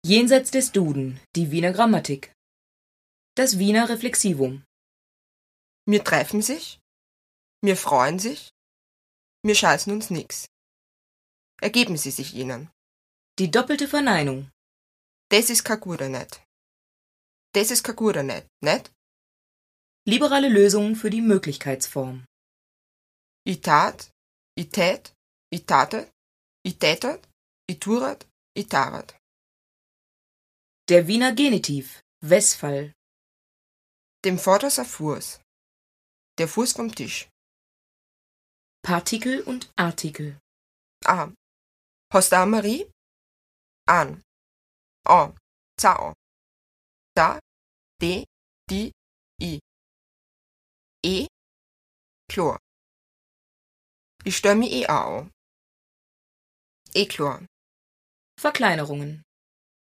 Jenseits des Duden, die Wiener Grammatik. Das Wiener Reflexivum. Wir treffen sich, wir freuen sich, wir scheißen uns nix. Ergeben Sie sich ihnen. Die doppelte Verneinung. Das ist kein guter nicht. Das ist kein guter nicht? Liberale Lösungen für die Möglichkeitsform. Ich tat, ich tät, ich tatet, ich tätet, ich turet, ich taret. Der Wiener Genitiv, Westphal. Dem Vorderser Fuß. Der Fuß vom Tisch. Partikel und Artikel. A. Hast du Marie? An. A. Zao. Da. De. Die. I. E. Chlor. Ich stell mich an. Chlor. Verkleinerungen.